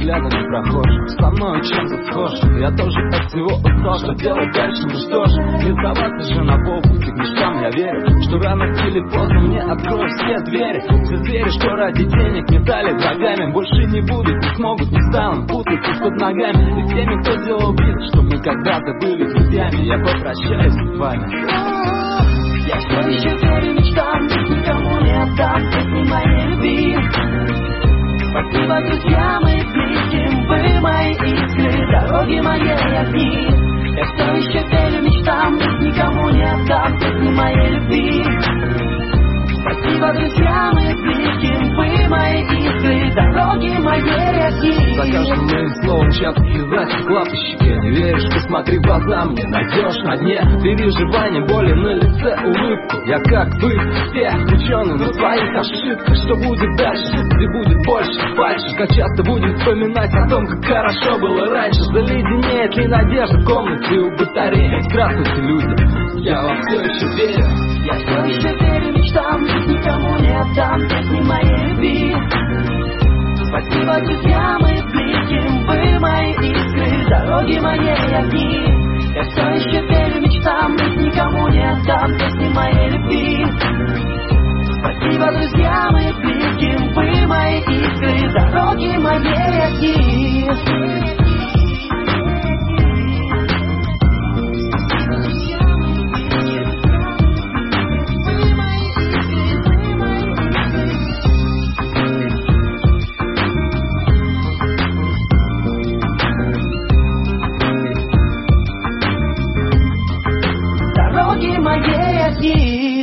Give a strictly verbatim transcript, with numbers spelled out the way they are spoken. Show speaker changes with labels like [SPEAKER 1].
[SPEAKER 1] взглядами прохожих. Со мной чем-то схож, я тоже от всего устал. Что делать дальше? Ну что ж, не сдаваться же на полпути к мечтам. Я верю, что рано или поздно мне откроют все двери. Все звери, что ради денег не дали врагами, больше не будут, не смогут, не станут путаться под ногами. И с теми, кто делал вид, что мы когда-то были друзьями, я попрощаюсь с вами.
[SPEAKER 2] Я все еще верю мечтам, никому не отдам песни моей любви. Спасибо, друзья, мы близким, вы мои искры, дороги мои огни. Я все еще верю мечтам, никому не отдам песни моей любви. Спасибо, друзья, мы близким, вы мои искры, дороги мои огни.
[SPEAKER 1] За каждым моим словом чат слезать клапощики. Не веришь, посмотри в глаза, мне найдешь на дне переживания, боли на лице, улыбку. Я как вы, все ученые на своих ошибках. Что будет дальше, где будет больше фальши? Как часто будем вспоминать о том, как хорошо было раньше? Заледенеет ли надежда в комнате у батареи? Здравствуйте, люди, я вам все еще верю.
[SPEAKER 2] Я все еще верю мечтам, никому не отдам песни моей любви. Спасибо, друзья, мы близким, вы мои искры, дороги мои огни. Я все еще верю мечтам, никому не отдам песни моей любви. Спасибо, друзья, мы близким, вы мои искры, дороги мои огни. Дороги моей огни.